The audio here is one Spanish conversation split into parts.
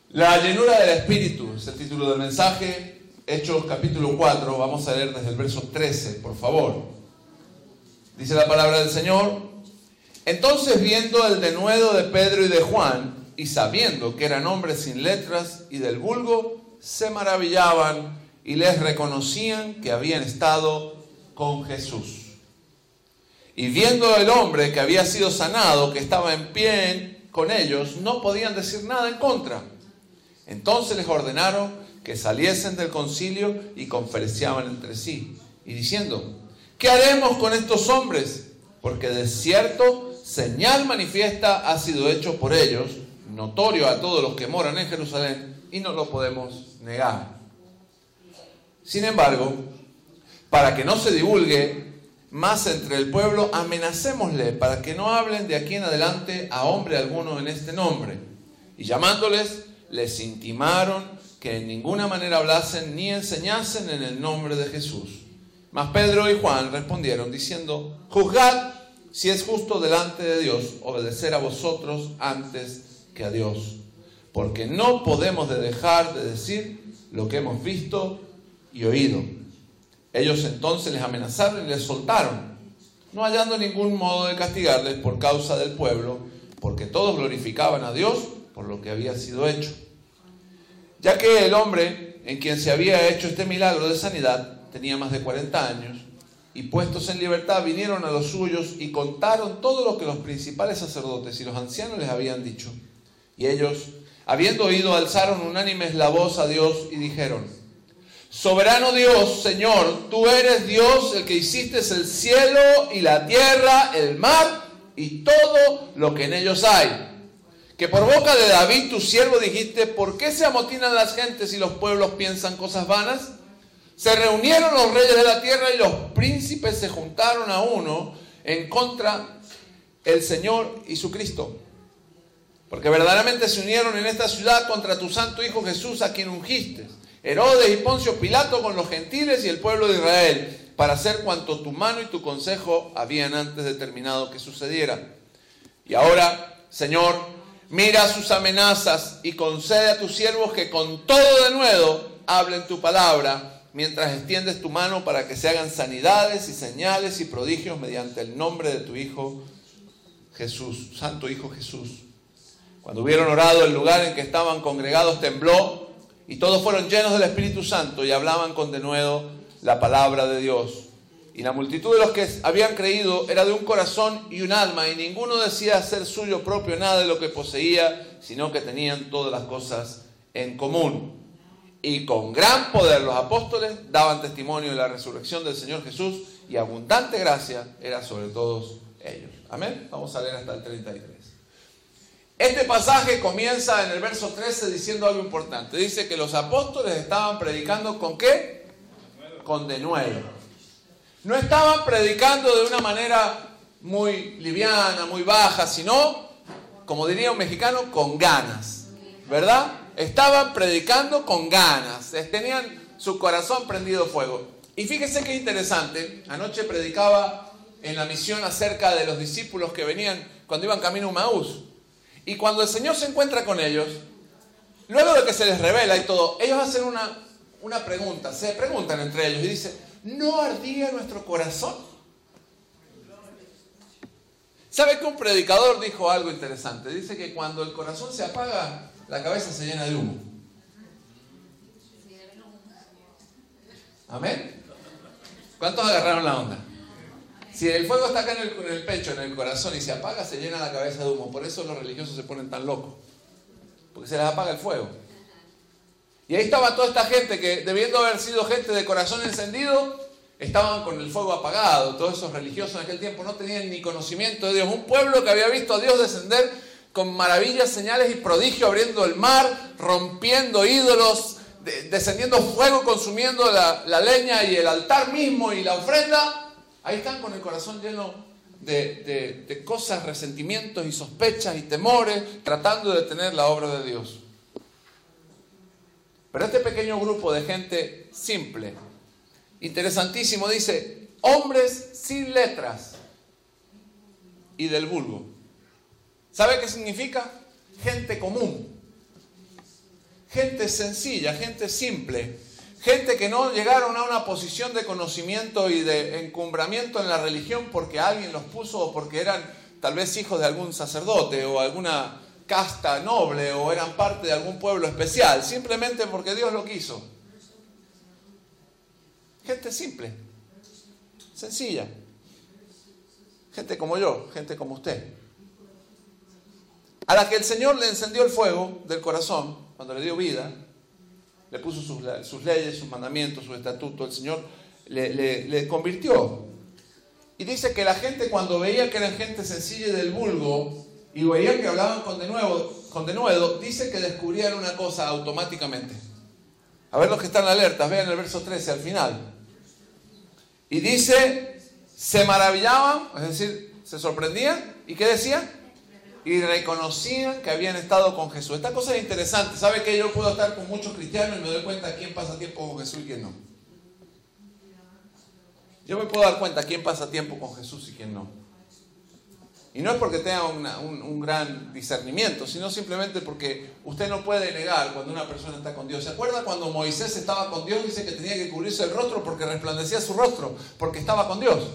La llenura del Espíritu es el título del mensaje. Hechos capítulo 4, vamos a leer desde el verso 13, por favor. Dice la palabra del Señor: entonces, viendo el denuedo de Pedro y de Juan, y sabiendo que eran hombres sin letras y del vulgo, se maravillaban y les reconocían que habían estado con Jesús. Y viendo el hombre que había sido sanado, que estaba en pie con ellos, no podían decir nada en contra. Entonces les ordenaron que saliesen del concilio y conferenciaban entre sí, y diciendo: ¿qué haremos con estos hombres? Porque de cierto señal manifiesta ha sido hecho por ellos, notorio a todos los que moran en Jerusalén, y no lo podemos negar. Sin embargo, para que no se divulgue más entre el pueblo, amenacémosle para que no hablen de aquí en adelante a hombre alguno en este nombre. Y llamándoles, les intimaron que en ninguna manera hablasen ni enseñasen en el nombre de Jesús. Mas Pedro y Juan respondieron diciendo: juzgad si es justo delante de Dios obedecer a vosotros antes que a Dios, porque no podemos dejar de decir lo que hemos visto y oído. Ellos entonces les amenazaron y les soltaron, no hallando ningún modo de castigarles por causa del pueblo, porque todos glorificaban a Dios por lo que había sido hecho. Ya que el hombre en quien se había hecho este milagro de sanidad tenía más de 40 años, y puestos en libertad vinieron a los suyos y contaron todo lo que los principales sacerdotes y los ancianos les habían dicho. Y ellos, habiendo oído, alzaron unánimes la voz a Dios y dijeron: soberano Dios, Señor, tú eres Dios, el que hiciste el cielo y la tierra, el mar y todo lo que en ellos hay. Que por boca de David, tu siervo, dijiste: ¿por qué se amotinan las gentes y los pueblos piensan cosas vanas? Se reunieron los reyes de la tierra y los príncipes se juntaron a uno en contra del Señor y su Cristo. Porque verdaderamente se unieron en esta ciudad contra tu santo Hijo Jesús, a quien ungiste, Herodes y Poncio Pilato con los gentiles y el pueblo de Israel, para hacer cuanto tu mano y tu consejo habían antes determinado que sucediera. Y ahora, Señor, mira sus amenazas y concede a tus siervos que con todo denuedo hablen tu palabra, mientras extiendes tu mano para que se hagan sanidades y señales y prodigios mediante el nombre de tu Hijo Jesús, Santo Hijo Jesús. Cuando hubieron orado, el lugar en que estaban congregados tembló, y todos fueron llenos del Espíritu Santo y hablaban con denuedo la palabra de Dios. Y la multitud de los que habían creído era de un corazón y un alma, y ninguno decía ser suyo propio nada de lo que poseía, sino que tenían todas las cosas en común. Y con gran poder los apóstoles daban testimonio de la resurrección del Señor Jesús, y abundante gracia era sobre todos ellos. Amén. Vamos a leer hasta el 33. Este pasaje comienza en el verso 13 diciendo algo importante. Dice que los apóstoles estaban predicando ¿con qué? Con denuedo. No estaban predicando de una manera muy liviana, muy baja, sino, como diría un mexicano, con ganas, ¿verdad? Estaban predicando con ganas, tenían su corazón prendido fuego. Y fíjense qué interesante, anoche predicaba en la misión acerca de los discípulos que venían cuando iban camino a Maús. Y cuando el Señor se encuentra con ellos, luego de que se les revela y todo, ellos hacen una pregunta, se preguntan entre ellos y dicen: ¿no ardía nuestro corazón? ¿Sabe que un predicador dijo algo interesante? Dice que cuando el corazón se apaga, la cabeza se llena de humo. ¿Amén? ¿Cuántos agarraron la onda? Si el fuego está acá en el pecho, en el corazón, y se apaga, se llena la cabeza de humo. Por eso los religiosos se ponen tan locos, porque se les apaga el fuego. Y ahí estaba toda esta gente que, debiendo haber sido gente de corazón encendido, estaban con el fuego apagado. Todos esos religiosos en aquel tiempo no tenían ni conocimiento de Dios. Un pueblo que había visto a Dios descender con maravillas, señales y prodigios, abriendo el mar, rompiendo ídolos, descendiendo fuego, consumiendo la leña y el altar mismo y la ofrenda. Ahí están con el corazón lleno de cosas, resentimientos y sospechas y temores, tratando de detener la obra de Dios. Pero este pequeño grupo de gente simple, interesantísimo, dice: hombres sin letras y del vulgo. ¿Sabe qué significa? Gente común. gente sencilla, gente simple, gente que no llegaron a una posición de conocimiento y de encumbramiento en la religión porque alguien los puso o porque eran tal vez hijos de algún sacerdote o alguna casta noble o eran parte de algún pueblo especial, simplemente porque Dios lo quiso. Gente simple, sencilla, gente como yo, gente como usted, a la que el Señor le encendió el fuego del corazón cuando le dio vida, le puso sus leyes, sus mandamientos, sus estatutos. El Señor le convirtió. Y dice que la gente, cuando veía que eran gente sencilla y del vulgo y veía que hablaban con denuedo, dice que descubrían una cosa automáticamente. A ver los que están alertas, vean el verso 13 al final. Y dice, se maravillaban, es decir, se sorprendían. ¿Y qué decían? Y reconocían que habían estado con Jesús. Esta cosa es interesante. ¿Sabe que yo puedo estar con muchos cristianos y me doy cuenta quién pasa tiempo con Jesús y quién no? Yo me puedo dar cuenta quién pasa tiempo con Jesús y quién no. Y no es porque tenga un gran discernimiento, sino simplemente porque usted no puede negar cuando una persona está con Dios. ¿Se acuerda cuando Moisés estaba con Dios? Dice que tenía que cubrirse el rostro porque resplandecía su rostro, porque estaba con Dios.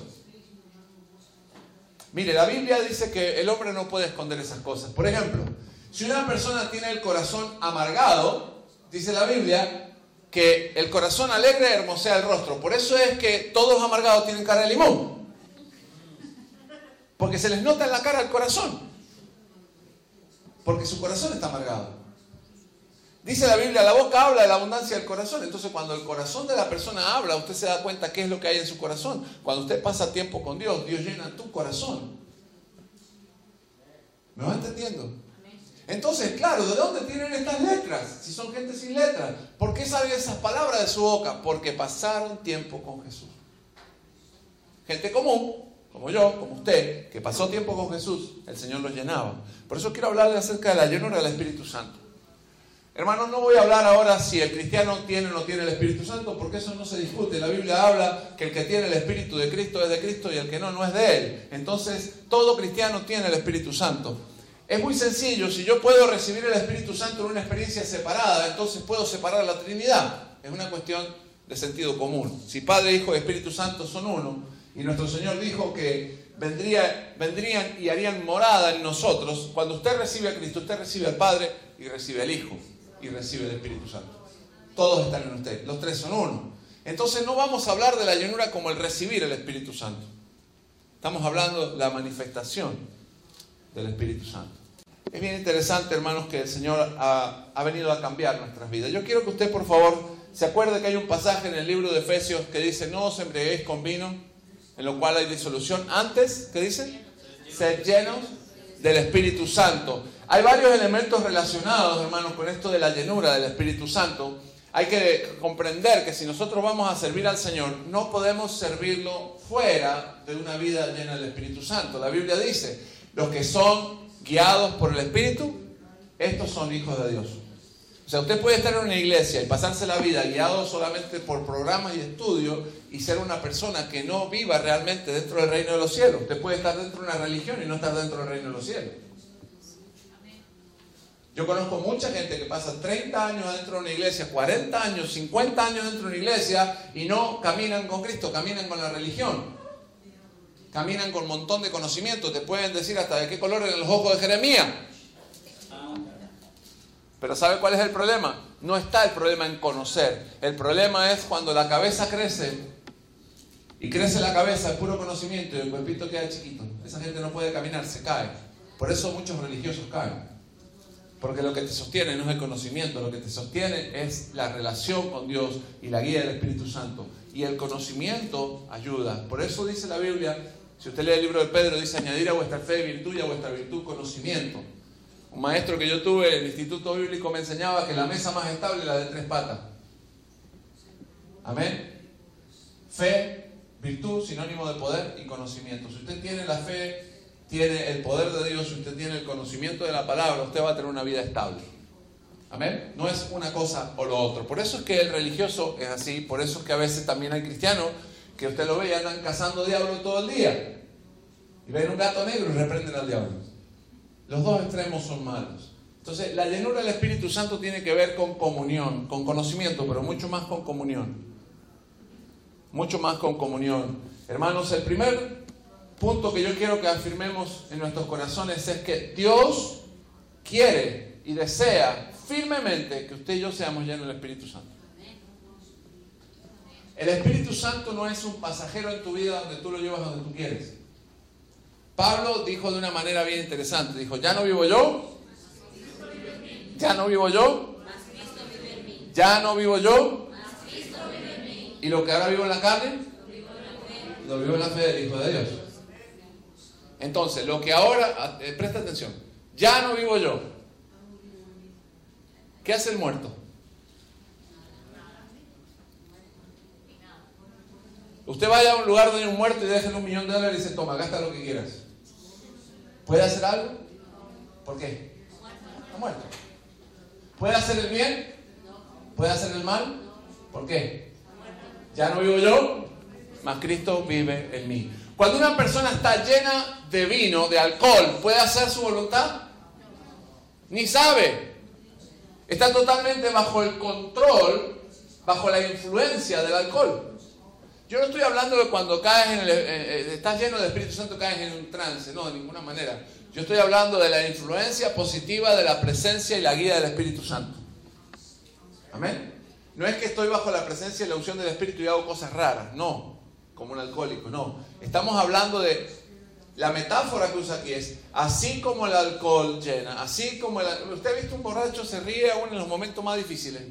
Mire, la Biblia dice que el hombre no puede esconder esas cosas. Por ejemplo, si una persona tiene el corazón amargado, dice la Biblia que el corazón alegre hermosea el rostro. Por eso es que todos los amargados tienen cara de limón. Porque se les nota en la cara el corazón. Porque su corazón está amargado. Dice la Biblia, la boca habla de la abundancia del corazón. Entonces cuando el corazón de la persona habla, usted se da cuenta qué es lo que hay en su corazón. Cuando usted pasa tiempo con Dios, Dios llena tu corazón. ¿Me va entendiendo? Entonces, claro, ¿de dónde tienen estas letras? Si son gente sin letras. ¿Por qué saben esas palabras de su boca? Porque pasaron tiempo con Jesús. Gente común, como yo, como usted, que pasó tiempo con Jesús, el Señor los llenaba. Por eso quiero hablarle acerca de la llenura del Espíritu Santo. Hermanos, no voy a hablar ahora si el cristiano tiene o no tiene el Espíritu Santo, porque eso no se discute. La Biblia habla que el que tiene el Espíritu de Cristo es de Cristo y el que no, no es de Él. Entonces, todo cristiano tiene el Espíritu Santo. Es muy sencillo. Si yo puedo recibir el Espíritu Santo en una experiencia separada, entonces puedo separar la Trinidad. Es una cuestión de sentido común. Si Padre, Hijo y Espíritu Santo son uno, y nuestro Señor dijo que vendrían y harían morada en nosotros, cuando usted recibe a Cristo, usted recibe al Padre y recibe al Hijo. Y recibe el Espíritu Santo. Todos están en usted, los tres son uno. Entonces no vamos a hablar de la llenura como el recibir el Espíritu Santo. Estamos hablando de la manifestación del Espíritu Santo. Es bien interesante, hermanos, que el Señor ha venido a cambiar nuestras vidas. Yo quiero que usted, por favor, se acuerde que hay un pasaje en el libro de Efesios que dice: no os embriaguéis con vino, en lo cual hay disolución. Antes, ¿qué dice? Sed llenos del Espíritu Santo. Hay varios elementos relacionados, hermanos, con esto de la llenura del Espíritu Santo. Hay que comprender que si nosotros vamos a servir al Señor, no podemos servirlo fuera de una vida llena del Espíritu Santo. La Biblia dice, los que son guiados por el Espíritu, estos son hijos de Dios. O sea, usted puede estar en una iglesia y pasarse la vida guiado solamente por programas y estudios y ser una persona que no viva realmente dentro del reino de los cielos. Usted puede estar dentro de una religión y no estar dentro del reino de los cielos. Yo conozco mucha gente que pasa 30 años dentro de una iglesia, 40 años, 50 años dentro de una iglesia y no caminan con Cristo, caminan con la religión. Caminan con un montón de conocimiento. Te pueden decir hasta de qué color eran los ojos de Jeremías. Pero ¿sabe cuál es el problema? No está el problema en conocer. El problema es cuando la cabeza crece y crece la cabeza, el puro conocimiento, y el cuerpito queda chiquito. Esa gente no puede caminar, se cae. Por eso muchos religiosos caen. Porque lo que te sostiene no es el conocimiento, lo que te sostiene es la relación con Dios y la guía del Espíritu Santo. Y el conocimiento ayuda. Por eso dice la Biblia, si usted lee el libro de Pedro, dice añadir a vuestra fe virtud y a vuestra virtud conocimiento. Un maestro que yo tuve en el Instituto Bíblico me enseñaba que la mesa más estable es la de 3 patas. Amén. Fe, virtud, sinónimo de poder y conocimiento. Si usted tiene la fe, tiene el poder de Dios, si usted tiene el conocimiento de la palabra, usted va a tener una vida estable. Amén. No es una cosa o lo otro. Por eso es que el religioso es así. Por eso es que a veces también hay cristianos que usted lo ve y andan cazando diablos todo el día. Y ven un gato negro y reprenden al diablo. Los dos extremos son malos. Entonces, la llenura del Espíritu Santo tiene que ver con comunión, con conocimiento, pero mucho más con comunión. Mucho más con comunión. Hermanos, el primer punto que yo quiero que afirmemos en nuestros corazones es que Dios quiere y desea firmemente que usted y yo seamos llenos del Espíritu Santo. El Espíritu Santo no es un pasajero en tu vida donde tú lo llevas donde tú quieres. Pablo dijo de una manera bien interesante, dijo, ya no vivo yo, ya no vivo yo, ya no vivo yo, y lo que ahora vivo en la carne, lo vivo en la fe del Hijo de Dios. Entonces, lo que ahora, presta atención, ya no vivo yo. ¿Qué hace el muerto? Usted vaya a un lugar donde hay un muerto y déjenle $1.000.000 y dice, toma, gasta lo que quieras. ¿Puede hacer algo? ¿Por qué? Está muerto. ¿Puede hacer el bien? ¿Puede hacer el mal? ¿Por qué? Ya no vivo yo, mas Cristo vive en mí. Cuando una persona está llena de vino, de alcohol, ¿puede hacer su voluntad? Ni sabe. Está totalmente bajo el control, bajo la influencia del alcohol. Yo no estoy hablando de cuando caes estás lleno del Espíritu Santo, caes en un trance, no, de ninguna manera. Yo estoy hablando de la influencia positiva de la presencia y la guía del Espíritu Santo. Amén. No es que estoy bajo la presencia y la unción del Espíritu y hago cosas raras, no, como un alcohólico, no. Estamos hablando de, la metáfora que usa aquí es, así como el alcohol llena, así como usted ha visto un borracho se ríe aún en los momentos más difíciles.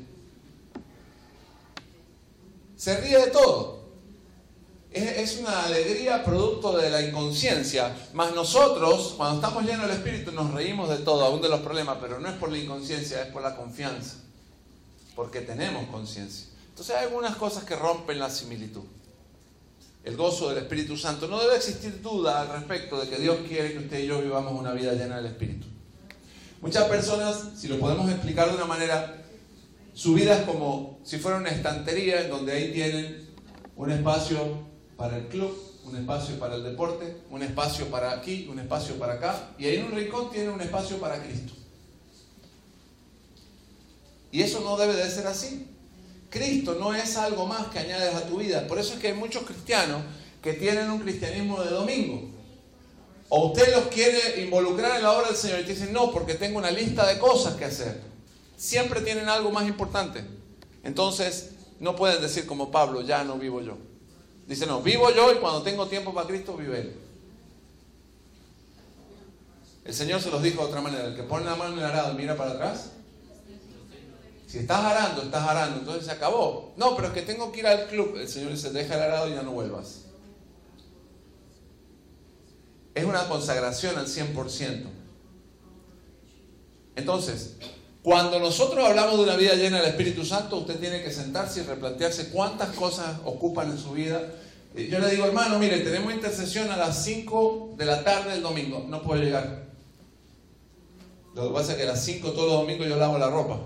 Se ríe de todo. Es una alegría producto de la inconsciencia. Mas nosotros, cuando estamos llenos del Espíritu, nos reímos de todo, aún de los problemas, pero no es por la inconsciencia, es por la confianza. Porque tenemos conciencia. Entonces hay algunas cosas que rompen la similitud. El gozo del Espíritu Santo. No debe existir duda al respecto de que Dios quiere que usted y yo vivamos una vida llena del Espíritu. Muchas personas, si lo podemos explicar de una manera, su vida es como si fuera una estantería en donde ahí tienen un espacio para el club, un espacio para el deporte, un espacio para aquí, un espacio para acá, y ahí en un rincón tienen un espacio para Cristo. Y eso no debe de ser así. Cristo no es algo más que añades a tu vida. Por eso es que hay muchos cristianos que tienen un cristianismo de domingo. O usted los quiere involucrar en la obra del Señor y te dicen, no, porque tengo una lista de cosas que hacer. Siempre tienen algo más importante. Entonces, no pueden decir como Pablo, ya no vivo yo. Dice, no, vivo yo y cuando tengo tiempo para Cristo, vive Él. El Señor se los dijo de otra manera, el que pone la mano en el arado y mira para atrás, si estás arando, entonces se acabó. No, pero es que tengo que ir al club. El Señor dice, deja el arado y ya no vuelvas. Es una consagración al 100%. Entonces, cuando nosotros hablamos de una vida llena del Espíritu Santo, usted tiene que sentarse y replantearse cuántas cosas ocupan en su vida. Yo le digo, hermano, mire, tenemos intercesión a las 5 de la tarde del domingo. No puedo llegar. Lo que pasa es que a las 5 todos los domingos yo lavo la ropa.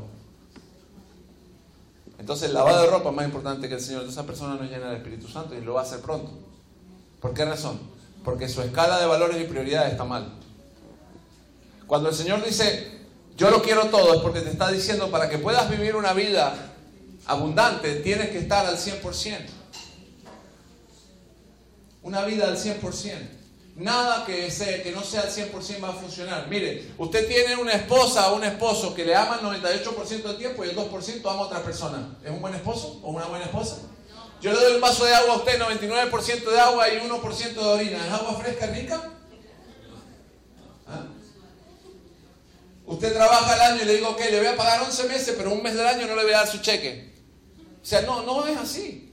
Entonces el lavado de ropa es más importante que el Señor. Esa persona no es llena del Espíritu Santo y lo va a hacer pronto. ¿Por qué razón? Porque su escala de valores y prioridades está mal. Cuando el Señor dice, yo lo quiero todo, es porque te está diciendo, para que puedas vivir una vida abundante, tienes que estar al 100%. Una vida al 100%. Nada que no sea al 100% va a funcionar. Mire, usted tiene una esposa o un esposo que le ama el 98% del tiempo y el 2% ama a otra persona. ¿Es un buen esposo o una buena esposa? Yo le doy un vaso de agua a usted, 99% de agua y 1% de orina. ¿Es agua fresca rica? ¿Ah? Usted trabaja el año y le digo, ok, le voy a pagar 11 meses, pero un mes del año no le voy a dar su cheque. O sea, no es así.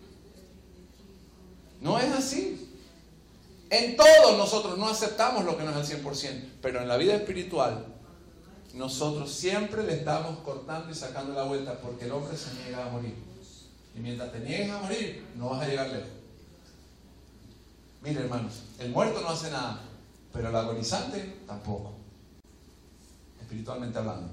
No es así. En todos nosotros no aceptamos lo que no es al 100%, pero en la vida espiritual nosotros siempre le estamos cortando y sacando la vuelta porque el hombre se niega a morir. Y mientras te niegues a morir, no vas a llegar lejos. Mire, hermanos, el muerto no hace nada, pero el agonizante tampoco, espiritualmente hablando.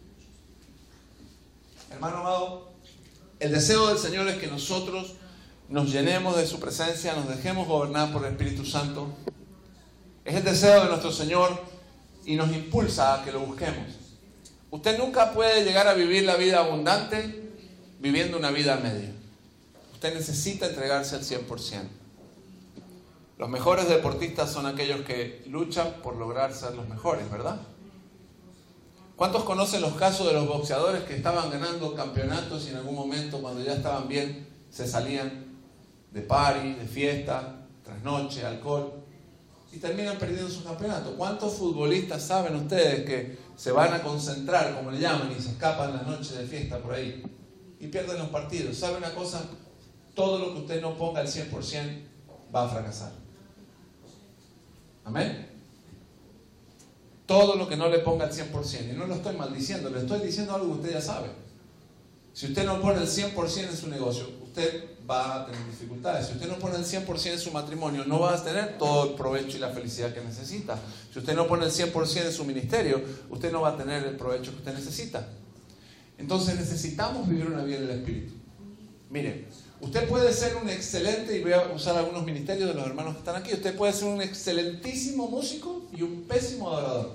Hermano amado, el deseo del Señor es que nosotros nos llenemos de su presencia, nos dejemos gobernar por el Espíritu Santo. Es el deseo de nuestro Señor y nos impulsa a que lo busquemos. Usted nunca puede llegar a vivir la vida abundante viviendo una vida media. Usted necesita entregarse al 100%. Los mejores deportistas son aquellos que luchan por lograr ser los mejores, ¿verdad? ¿Cuántos conocen los casos de los boxeadores que estaban ganando campeonatos y en algún momento, cuando ya estaban bien, se salían de party, de fiesta, trasnoche, alcohol, y terminan perdiendo su campeonato? ¿Cuántos futbolistas saben ustedes que se van a concentrar, como le llaman, y se escapan las noches de fiesta por ahí y pierden los partidos? ¿Sabe una cosa? Todo lo que usted no ponga al 100% va a fracasar. Amén. Todo lo que no le ponga al 100%. Y no lo estoy maldiciendo, le estoy diciendo algo que usted ya sabe. Si usted no pone el 100% en su negocio, usted va a tener dificultades. Si usted no pone el 100% en su matrimonio, no va a tener todo el provecho y la felicidad que necesita. Si usted no pone el 100% en su ministerio, usted no va a tener el provecho que usted necesita. Entonces necesitamos vivir una vida del Espíritu. Miren, usted puede ser un excelente, y voy a usar algunos ministerios de los hermanos que están aquí, usted puede ser un excelentísimo músico y un pésimo adorador.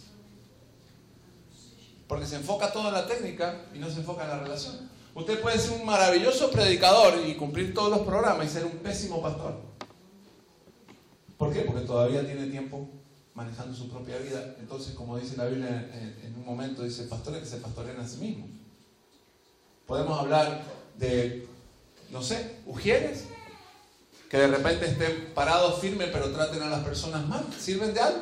Porque se enfoca todo en la técnica y no se enfoca en la relación. Usted puede ser un maravilloso predicador y cumplir todos los programas y ser un pésimo pastor. ¿Por qué? Porque todavía tiene tiempo manejando su propia vida. Entonces, como dice la Biblia en un momento, dice, pastores que se pastorean a sí mismos. Podemos hablar de, no sé, ujieres, que de repente estén parados firmes pero traten a las personas mal. ¿Sirven de algo?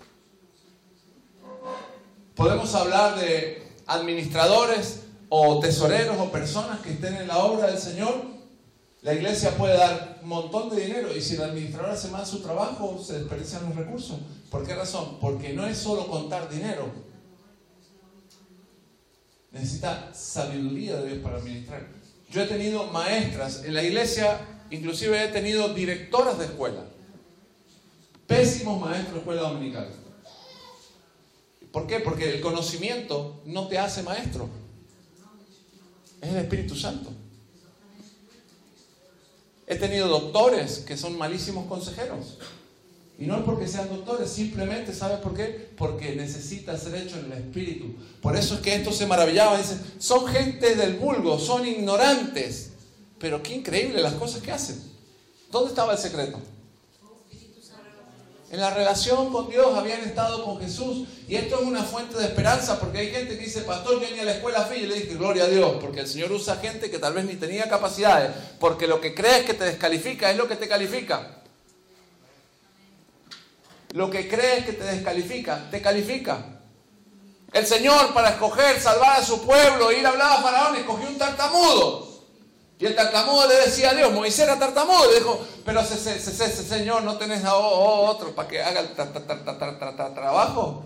Podemos hablar de administradores o tesoreros o personas que estén en la obra del Señor. La iglesia puede dar un montón de dinero y si el administrador hace mal su trabajo, se desperdician los recursos. ¿Por qué razón? Porque no es solo contar dinero. Necesita sabiduría de Dios para administrar. Yo he tenido maestras en la iglesia, inclusive he tenido directoras de escuela. Pésimos maestros de escuela dominical. ¿Por qué? Porque el conocimiento no te hace maestro. Es el Espíritu Santo. He tenido doctores que son malísimos consejeros. Y no es porque sean doctores, simplemente, ¿sabes por qué? Porque necesita ser hecho en el Espíritu. Por eso es que estos se maravillaban. Dicen, son gente del vulgo, son ignorantes. Pero qué increíble las cosas que hacen. ¿Dónde estaba el secreto? En la relación con Dios, habían estado con Jesús. Y esto es una fuente de esperanza, porque hay gente que dice, pastor, yo ni a la escuela fui. Y le dije, gloria a Dios, porque el Señor usa gente que tal vez ni tenía capacidades, porque lo que crees que te descalifica es lo que te califica. Lo que crees que te descalifica, te califica. El Señor, para escoger, salvar a su pueblo, ir a hablar a Faraón, escogió un tartamudo. Y el tartamudo le decía a Dios, Moisés era tartamudo, le dijo, pero Señor, ¿no tenés a otro para que haga el trabajo?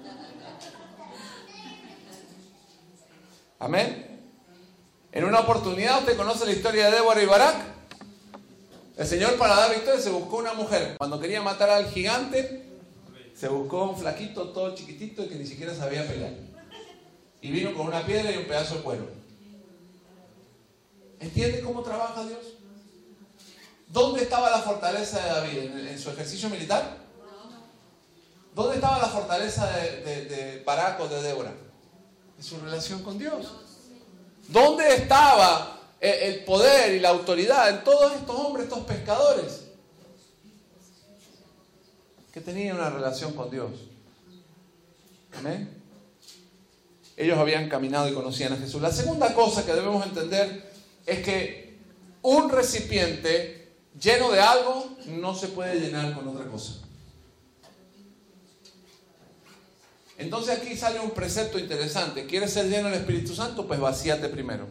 Amén. En una oportunidad, usted conoce la historia de Débora y Barak. El Señor, para dar victoria, se buscó una mujer. Cuando quería matar al gigante, se buscó un flaquito, todo chiquitito, y que ni siquiera sabía pelear. Y vino con una piedra y un pedazo de cuero. ¿Entiende cómo trabaja Dios? ¿Dónde estaba la fortaleza de David? ¿En su ejercicio militar? ¿Dónde estaba la fortaleza de Barak o de Débora? En su relación con Dios. ¿Dónde estaba el poder y la autoridad en todos estos hombres, estos pescadores? Que tenían una relación con Dios. Amén. Ellos habían caminado y conocían a Jesús. La segunda cosa que debemos entender es que un recipiente lleno de algo no se puede llenar con otra cosa. Entonces aquí sale un precepto interesante. ¿Quieres ser lleno del Espíritu Santo? Pues vacíate primero.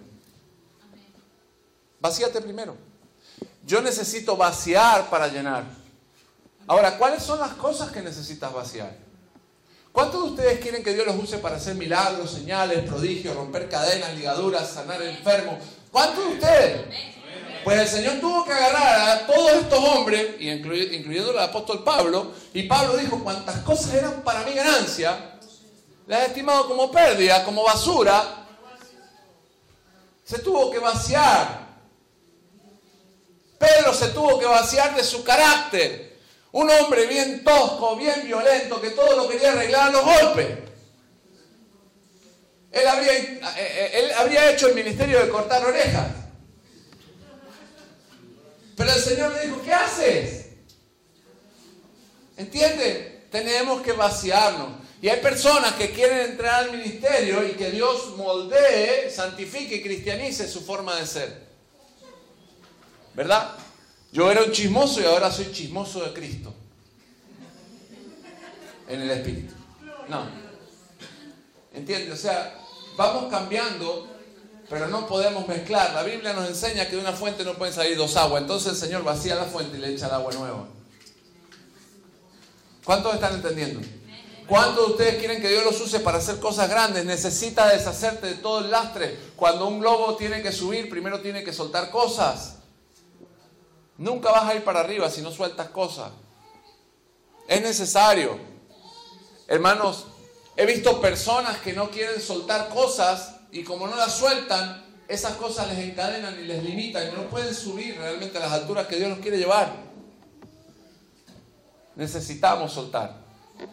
Vacíate primero. Yo necesito vaciar para llenar. Ahora, ¿cuáles son las cosas que necesitas vaciar? ¿Cuántos de ustedes quieren que Dios los use para hacer milagros, señales, prodigios, romper cadenas, ligaduras, sanar enfermos? ¿Cuántos de ustedes? Pues el Señor tuvo que agarrar a todos estos hombres, incluyendo el apóstol Pablo, y Pablo dijo, cuantas cosas eran para mi ganancia, las he estimado como pérdida, como basura. Se tuvo que vaciar. Pedro se tuvo que vaciar de su carácter. Un hombre bien tosco, bien violento, que todo lo quería arreglar a los golpes. Él habría hecho el ministerio de cortar orejas. Pero el Señor le dijo, ¿qué haces? ¿Entiende? Tenemos que vaciarnos. Y hay personas que quieren entrar al ministerio y que Dios moldee, santifique y cristianice su forma de ser. ¿Verdad? Yo era un chismoso y ahora soy chismoso de Cristo. En el Espíritu. No. ¿Entiende? O sea, vamos cambiando, pero no podemos mezclar. La Biblia nos enseña que de una fuente no pueden salir dos aguas. Entonces el Señor vacía la fuente y le echa el agua nueva. ¿Cuántos están entendiendo? ¿Cuántos de ustedes quieren que Dios los use para hacer cosas grandes? Necesita deshacerte de todo el lastre. Cuando un globo tiene que subir, primero tiene que soltar cosas. Nunca vas a ir para arriba si no sueltas cosas. Es necesario. Hermanos, he visto personas que no quieren soltar cosas y como no las sueltan, esas cosas les encadenan y les limitan y no pueden subir realmente a las alturas que Dios nos quiere llevar. Necesitamos soltar.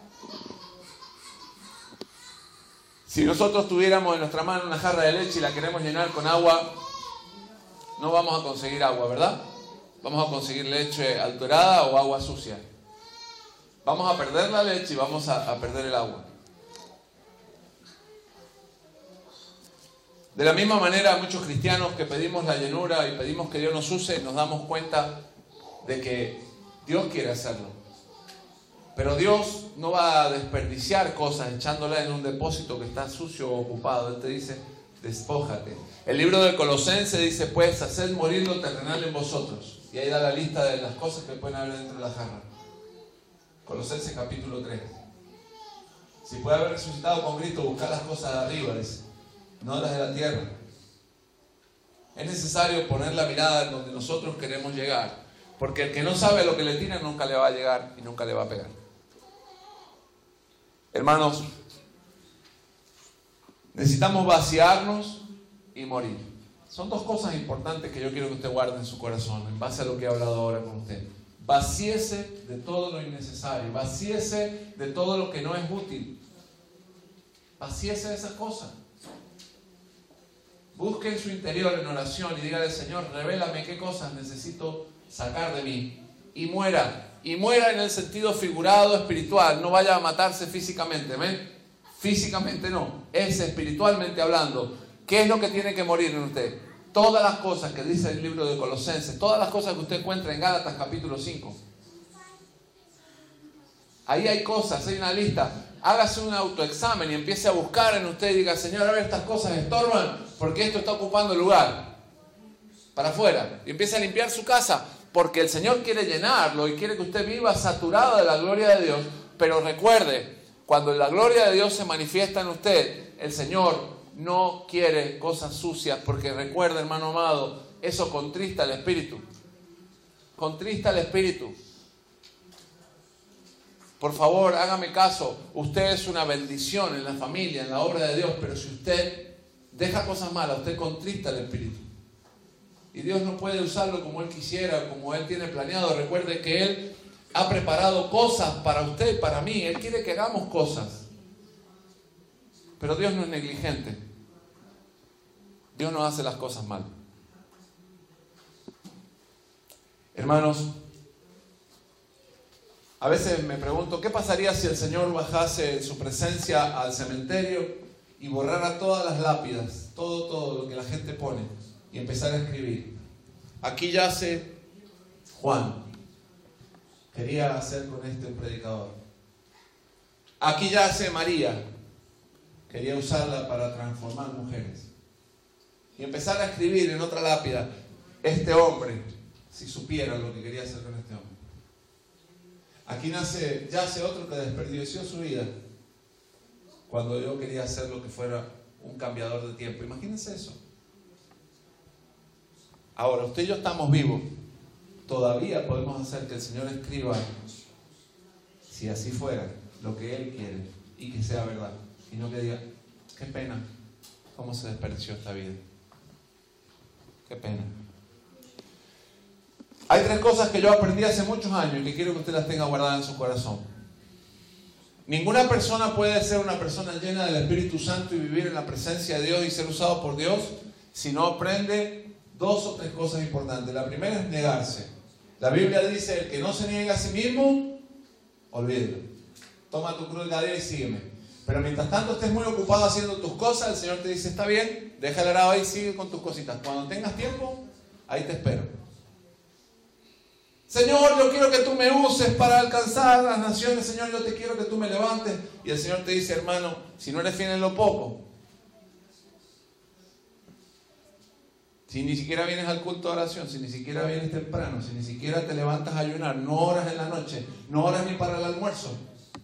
Si nosotros tuviéramos en nuestra mano una jarra de leche y la queremos llenar con agua, no vamos a conseguir agua, ¿verdad? Vamos a conseguir leche adulterada o agua sucia. Vamos a perder la leche y vamos a perder el agua. De la misma manera, muchos cristianos que pedimos la llenura y pedimos que Dios nos use, nos damos cuenta de que Dios quiere hacerlo. Pero Dios no va a desperdiciar cosas echándolas en un depósito que está sucio o ocupado. Él te dice, despójate. El libro de Colosenses dice, pues, haced morir lo terrenal en vosotros. Y ahí da la lista de las cosas que pueden haber dentro de la jarra. Colosenses capítulo 3. Si puede haber resucitado con Cristo, buscar las cosas de arriba, dice, no las de la tierra. Es necesario poner la mirada en donde nosotros queremos llegar. Porque el que no sabe lo que le tiran nunca le va a llegar y nunca le va a pegar. Hermanos, necesitamos vaciarnos y morir. Son dos cosas importantes que yo quiero que usted guarde en su corazón, en base a lo que he hablado ahora con usted. Vacíese de todo lo innecesario, vacíese de todo lo que no es útil. Vacíese de esas cosas. Busque en su interior en oración y dígale, Señor, revélame qué cosas necesito sacar de mí. Y muera en el sentido figurado espiritual, no vaya a matarse físicamente, ¿ven? Físicamente no, es espiritualmente hablando. ¿Qué es lo que tiene que morir en usted? Todas las cosas que dice el libro de Colosenses, todas las cosas que usted encuentra en Gálatas capítulo 5. Ahí hay cosas, hay una lista. Hágase un autoexamen y empiece a buscar en usted y diga, Señor, a ver, estas cosas estorban porque esto está ocupando lugar. Para afuera. Y empiece a limpiar su casa. Porque el Señor quiere llenarlo y quiere que usted viva saturado de la gloria de Dios. Pero recuerde, cuando la gloria de Dios se manifiesta en usted, el Señor no quiere cosas sucias. Porque recuerde, hermano amado, eso contrista al Espíritu. Contrista al Espíritu. Por favor, hágame caso. Usted es una bendición en la familia, en la obra de Dios. Pero si usted deja cosas malas, usted contrista al Espíritu. Y Dios no puede usarlo como Él quisiera, como Él tiene planeado. Recuerde que Él ha preparado cosas para usted y para mí. Él quiere que hagamos cosas. Pero Dios no es negligente. Dios no hace las cosas mal. Hermanos, a veces me pregunto, ¿qué pasaría si el Señor bajase en su presencia al cementerio y borrara todas las lápidas, todo lo que la gente pone? Y empezar a escribir. Aquí yace Juan. Quería hacer con este un predicador. Aquí yace María. Quería usarla para transformar mujeres. Y empezar a escribir en otra lápida. Este hombre, si supiera lo que quería hacer con este hombre. Aquí yace otro que desperdició su vida. Cuando yo quería hacer lo que fuera un cambiador de tiempo. Imagínense eso. Ahora, usted y yo estamos vivos. Todavía podemos hacer que el Señor escriba, si así fuera, lo que Él quiere y que sea verdad. Y no que diga, qué pena, cómo se desperdició esta vida. Qué pena. Hay tres cosas que yo aprendí hace muchos años y que quiero que usted las tenga guardadas en su corazón. Ninguna persona puede ser una persona llena del Espíritu Santo y vivir en la presencia de Dios y ser usado por Dios si no aprende dos o tres cosas importantes. La primera es negarse. La Biblia dice, el que no se niega a sí mismo, olvídalo. Toma tu cruz cada día y sígueme. Pero mientras tanto estés muy ocupado haciendo tus cosas, el Señor te dice, está bien, deja el arado ahí y sigue con tus cositas. Cuando tengas tiempo, ahí te espero. Señor, yo quiero que tú me uses para alcanzar las naciones. Señor, yo te quiero que tú me levantes. Y el Señor te dice, hermano, si no eres fiel en lo poco, si ni siquiera vienes al culto de oración, si ni siquiera vienes temprano, si ni siquiera te levantas a ayunar, no oras en la noche, no oras ni para el almuerzo.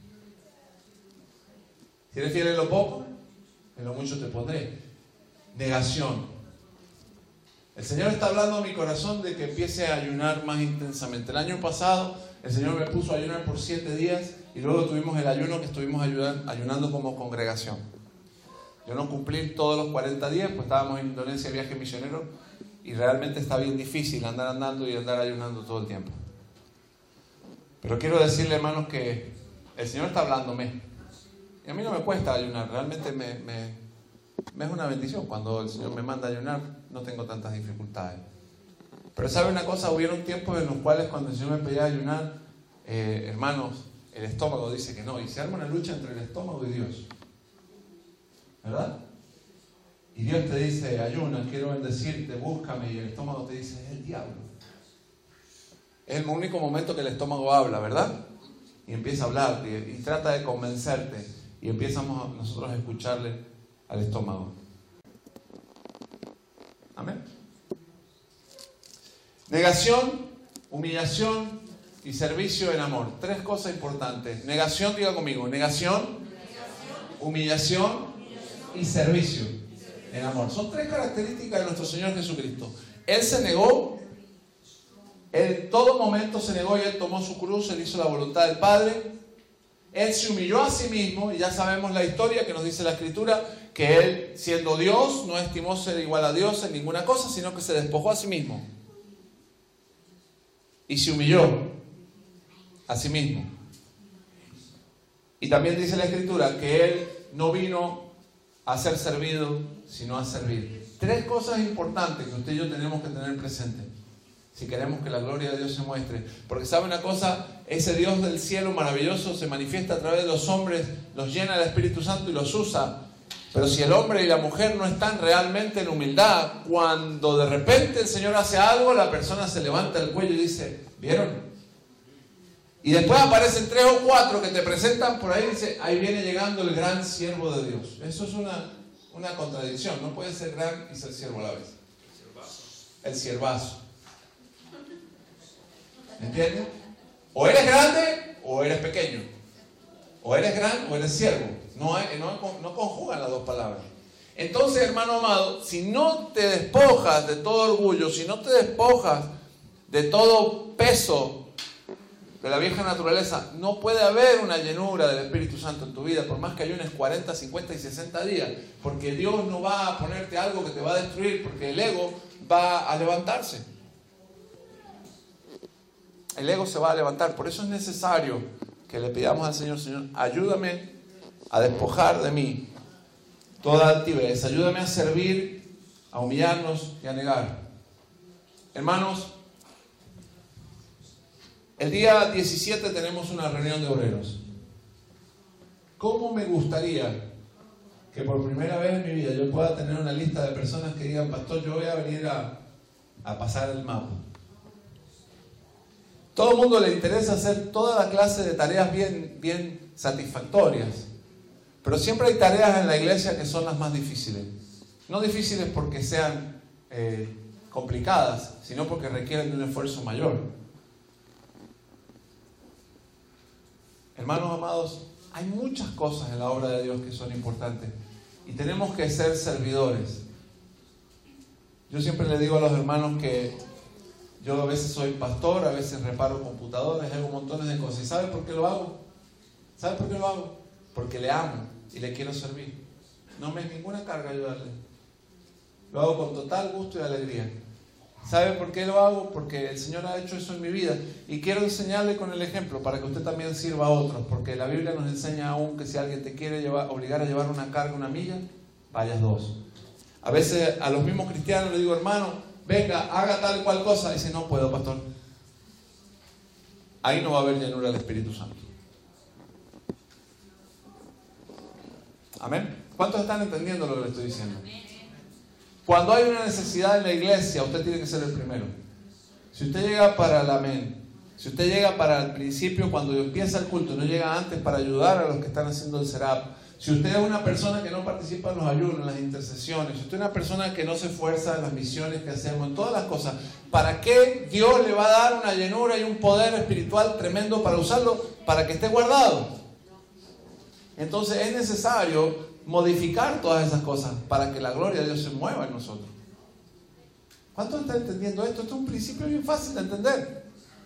Si eres fiel en lo poco, en lo mucho te pondré. Negación. El Señor está hablando a mi corazón de que empiece a ayunar más intensamente. El año pasado el Señor me puso a ayunar por 7 días y luego tuvimos el ayuno que estuvimos ayunando como congregación. Yo no cumplí todos los 40 días, pues estábamos en Indonesia, viaje misionero, y realmente está bien difícil andar andando y andar ayunando todo el tiempo. Pero quiero decirle, hermanos, que el Señor está hablándome. Y a mí no me cuesta ayunar, realmente me es una bendición. Cuando el Señor me manda a ayunar, no tengo tantas dificultades. Pero ¿sabe una cosa? Hubieron tiempos en los cuales cuando el Señor me pedía ayunar, hermanos, el estómago dice que no. Y se arma una lucha entre el estómago y Dios. ¿Verdad? Y Dios te dice, ayuna, quiero bendecirte, búscame. Y el estómago te dice, es el diablo. Es el único momento que el estómago habla, ¿verdad? Y empieza a hablar y trata de convencerte. Y empezamos nosotros a escucharle al estómago. Amén. Negación, humillación y servicio en amor. 3 cosas importantes. Negación, diga conmigo. Negación, humillación y servicio en amor. Son 3 características de nuestro Señor Jesucristo. Él se negó. Él en todo momento se negó y Él tomó su cruz. Él hizo la voluntad del Padre. Él se humilló a sí mismo. Y ya sabemos la historia que nos dice la Escritura, que Él, siendo Dios, no estimó ser igual a Dios en ninguna cosa, sino que se despojó a sí mismo. Y se humilló a sí mismo. Y también dice la Escritura que Él no vino a ser servido, sino a servir. 3 cosas importantes que usted y yo tenemos que tener presentes si queremos que la gloria de Dios se muestre. Porque ¿sabe una cosa? Ese Dios del cielo maravilloso se manifiesta a través de los hombres, los llena del Espíritu Santo y los usa. Pero si el hombre y la mujer no están realmente en humildad, cuando de repente el Señor hace algo, la persona se levanta el cuello y dice, ¿vieron? Y después aparecen 3 o 4 que te presentan por ahí y dice, ahí viene llegando el gran siervo de Dios. Eso es una contradicción. No puede ser gran y ser siervo a la vez. El siervazo. ¿Me entiendes? O eres grande o eres pequeño. O eres gran o eres siervo. No conjugan las 2 palabras. Entonces, hermano amado, si no te despojas de todo orgullo, si no te despojas de todo peso de la vieja naturaleza, no puede haber una llenura del Espíritu Santo en tu vida, por más que ayunes 40, 50 y 60 días, porque Dios no va a ponerte algo que te va a destruir, porque el ego va a levantarse. El ego se va a levantar. Por eso es necesario que le pidamos al Señor, Señor, ayúdame a despojar de mí toda altivez, ayúdame a servir, a humillarnos y a negar. Hermanos, el día 17 tenemos una reunión de obreros. ¿Cómo me gustaría que por primera vez en mi vida yo pueda tener una lista de personas que digan, pastor, yo voy a venir a pasar el mapa? Todo el mundo le interesa hacer toda la clase de tareas bien satisfactorias. Pero siempre hay tareas en la iglesia que son las más difíciles. No difíciles porque sean complicadas, sino porque requieren de un esfuerzo mayor. Hermanos amados, hay muchas cosas en la obra de Dios que son importantes. Y tenemos que ser servidores. Yo siempre le digo a los hermanos que yo a veces soy pastor, a veces reparo computadoras, hago montones de cosas. ¿Y sabe por qué lo hago? ¿Sabe por qué lo hago? Porque le amo y le quiero servir. No me es ninguna carga ayudarle. Lo hago con total gusto y alegría. ¿Sabe por qué lo hago? Porque el Señor ha hecho eso en mi vida. Y quiero enseñarle con el ejemplo para que usted también sirva a otros. Porque la Biblia nos enseña aún que si alguien te quiere obligar a llevar una carga, una milla, vayas 2. A veces a los mismos cristianos les digo, hermano, venga, haga tal cual cosa. Dice, no puedo, pastor. Ahí no va a haber llenura del Espíritu Santo. Amén. ¿Cuántos están entendiendo lo que le estoy diciendo? Cuando hay una necesidad en la iglesia, usted tiene que ser el primero. Si usted llega para el amén, si usted llega para el principio, cuando empieza el culto, no llega antes para ayudar a los que están haciendo el serap. Si usted es una persona que no participa en los ayunos, en las intercesiones, si usted es una persona que no se esfuerza en las misiones que hacemos, en todas las cosas, ¿para qué Dios le va a dar una llenura y un poder espiritual tremendo para usarlo? Para que esté guardado. Entonces es necesario modificar todas esas cosas para que la gloria de Dios se mueva en nosotros. ¿Cuántos están entendiendo esto? Esto es un principio bien fácil de entender.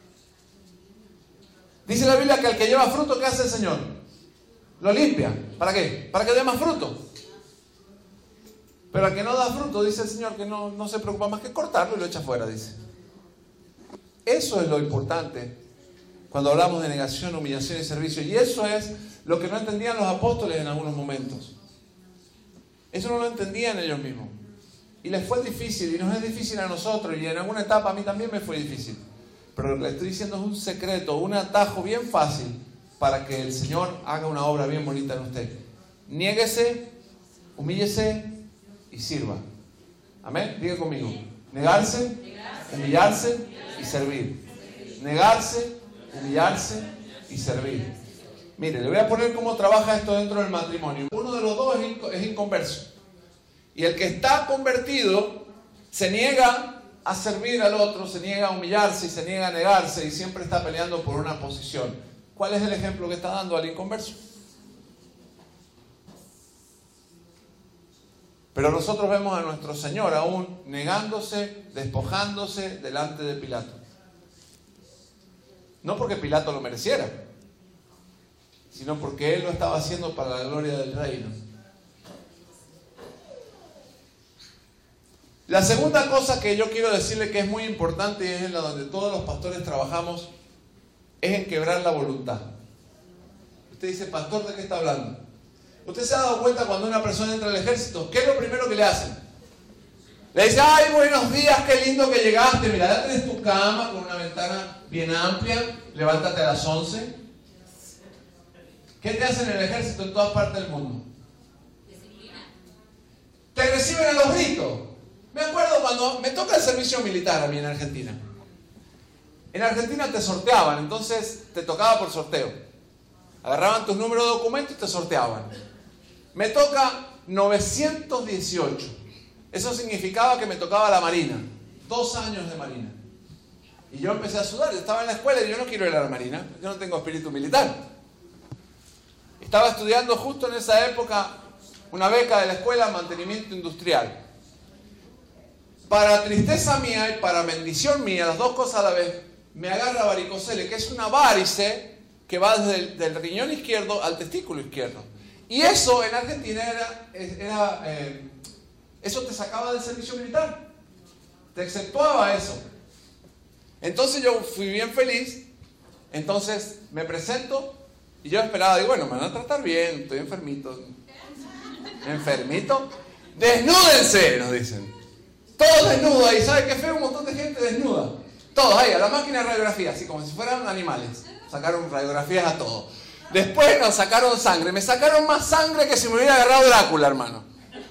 Dice la Biblia que al que lleva fruto, ¿qué hace el Señor? Lo limpia. ¿Para qué? Para que dé más fruto. Pero al que no da fruto, dice el Señor que no se preocupa más que cortarlo y lo echa fuera, dice. Eso es lo importante cuando hablamos de negación, humillación y servicio. Y eso es lo que no entendían los apóstoles en algunos momentos. Eso no lo entendían ellos mismos. Y les fue difícil, y nos es difícil a nosotros, y en alguna etapa a mí también me fue difícil. Pero lo que le estoy diciendo es un secreto, un atajo bien fácil para que el Señor haga una obra bien bonita en usted. Niéguese, humíllese y sirva. Amén. Diga conmigo. Negarse, humillarse y servir. Negarse, humillarse y servir. Mire, le voy a poner cómo trabaja esto dentro del matrimonio. Uno de los dos es inconverso. Y el que está convertido se niega a servir al otro, se niega a humillarse y se niega a negarse y siempre está peleando por una posición. ¿Cuál es el ejemplo que está dando al inconverso? Pero nosotros vemos a nuestro Señor aún negándose, despojándose delante de Pilato. No porque Pilato lo mereciera, sino porque Él lo estaba haciendo para la gloria del reino. La segunda cosa que yo quiero decirle que es muy importante y es en la donde todos los pastores trabajamos, es en quebrar la voluntad. Usted dice, pastor, ¿de qué está hablando? ¿Usted se ha dado cuenta cuando una persona entra al ejército? ¿Qué es lo primero que le hacen? Le dice, ay, buenos días, qué lindo que llegaste. Mira, ya tienes tu cama con una ventana bien amplia, levántate a las 11. ¿Qué te hacen en el ejército en todas partes del mundo? Te reciben a los gritos. Me acuerdo cuando me toca el servicio militar a mí en Argentina. En Argentina te sorteaban, entonces te tocaba por sorteo. Agarraban tus números de documentos y te sorteaban. Me toca 918. Eso significaba que me tocaba la Marina. 2 años de Marina. Y yo empecé a sudar. Yo estaba en la escuela y yo no quiero ir a la Marina. Yo no tengo espíritu militar. Estaba estudiando justo en esa época una beca de la escuela mantenimiento industrial. Para tristeza mía y para bendición mía, las dos cosas a la vez, me agarra varicocele, que es una varice que va desde el riñón izquierdo al testículo izquierdo. Y eso en Argentina eso te sacaba del servicio militar. Te exceptuaba eso. Entonces yo fui bien feliz. Entonces me presento y yo esperaba, digo, bueno, me van a tratar bien, estoy enfermito. ¿Enfermito? ¡Desnúdense!, nos dicen. Todos desnudos ahí, ¿sabe qué feo? Un montón de gente desnuda. Todos ahí, a la máquina de radiografía, así como si fueran animales. Sacaron radiografías a todos. Después nos sacaron sangre. Me sacaron más sangre que si me hubiera agarrado Drácula, hermano.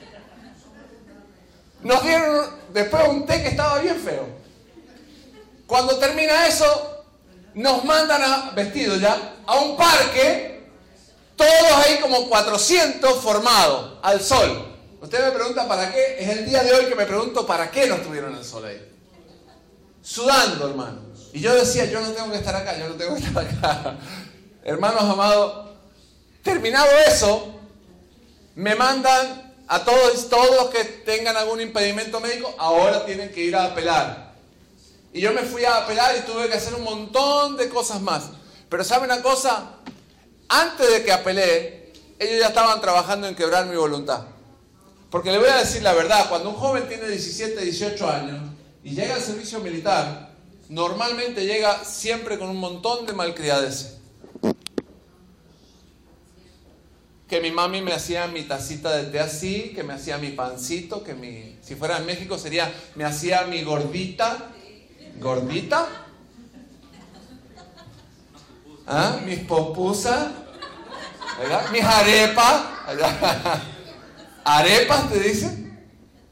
Nos dieron después un té que estaba bien feo. Cuando termina eso, nos mandan vestidos ya a un parque, todos ahí como 400 formados al sol. Usted me pregunta para qué, es el día de hoy que me pregunto para qué nos tuvieron al sol ahí. Sudando, hermano. Y yo decía, yo no tengo que estar acá, yo no tengo que estar acá. Hermanos amados, terminado eso, me mandan a todos los que tengan algún impedimento médico, ahora tienen que ir a apelar. Y yo me fui a apelar y tuve que hacer un montón de cosas más. Pero ¿sabe una cosa? Antes de que apelé, ellos ya estaban trabajando en quebrar mi voluntad. Porque le voy a decir la verdad, cuando un joven tiene 17, 18 años, y llega al servicio militar, normalmente llega siempre con un montón de malcriadeces. Que mi mami me hacía mi tacita de té así, que me hacía mi pancito, si fuera en México sería, me hacía mi gordita, ¿ah? Mis popusas, ¿verdad? Mis arepas, arepas te dicen,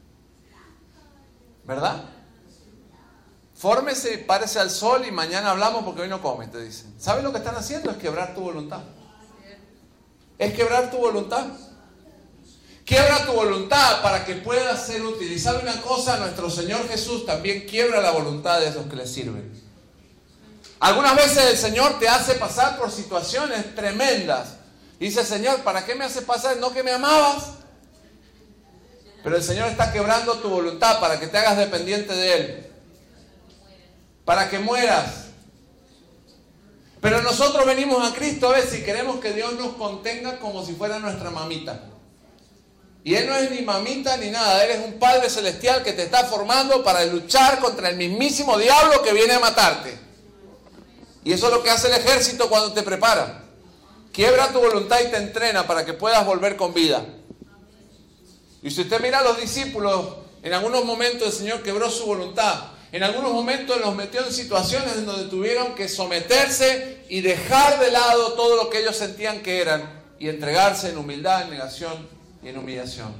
¿verdad? Fórmese, párese al sol y mañana hablamos porque hoy no come, te dicen. ¿Sabes lo que están haciendo? Es quebrar tu voluntad. Es quebrar tu voluntad. Quiebra tu voluntad para que puedas ser útil. Y sabe una cosa, nuestro Señor Jesús también quiebra la voluntad de los que le sirven. Algunas veces el Señor te hace pasar por situaciones tremendas. Dice, Señor, ¿para qué me hace pasar? No que me amabas. Pero el Señor está quebrando tu voluntad para que te hagas dependiente de Él. Para que mueras. Pero nosotros venimos a Cristo a veces y queremos que Dios nos contenga como si fuera nuestra mamita. Y Él no es ni mamita ni nada. Él es un Padre Celestial que te está formando para luchar contra el mismísimo diablo que viene a matarte. Y eso es lo que hace el ejército cuando te prepara. Quiebra tu voluntad y te entrena para que puedas volver con vida. Y si usted mira a los discípulos, en algunos momentos el Señor quebró su voluntad. En algunos momentos los metió en situaciones en donde tuvieron que someterse y dejar de lado todo lo que ellos sentían que eran y entregarse en humildad, en negación y en humillación.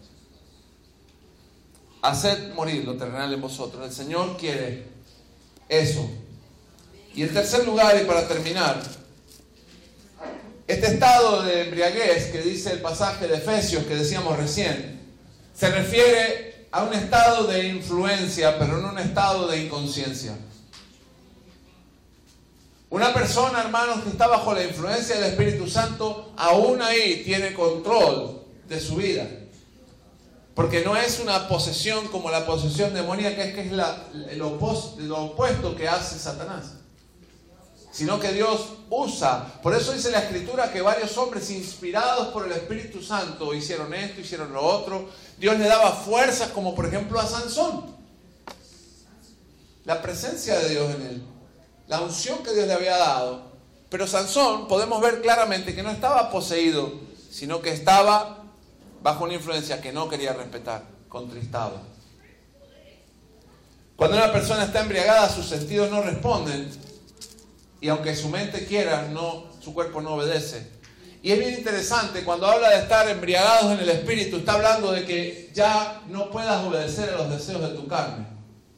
Haced morir lo terrenal en vosotros. El Señor quiere eso. Y en tercer lugar, y para terminar, este estado de embriaguez que dice el pasaje de Efesios que decíamos recién, se refiere a un estado de influencia, pero no un estado de inconsciencia. Una persona, hermanos, que está bajo la influencia del Espíritu Santo, aún ahí tiene control de su vida. Porque no es una posesión como la posesión demoníaca, que es lo opuesto que hace Satanás. Sino que Dios usa. Por eso dice la Escritura que varios hombres inspirados por el Espíritu Santo hicieron esto, hicieron lo otro. Dios le daba fuerzas, como por ejemplo a Sansón. La presencia de Dios en él. La unción que Dios le había dado. Pero Sansón, podemos ver claramente que no estaba poseído, sino que estaba bajo una influencia que no quería respetar, contristado. Cuando una persona está embriagada, sus sentidos no responden. Y aunque su mente quiera, su cuerpo no obedece. Y es bien interesante, cuando habla de estar embriagados en el Espíritu, está hablando de que ya no puedas obedecer a los deseos de tu carne.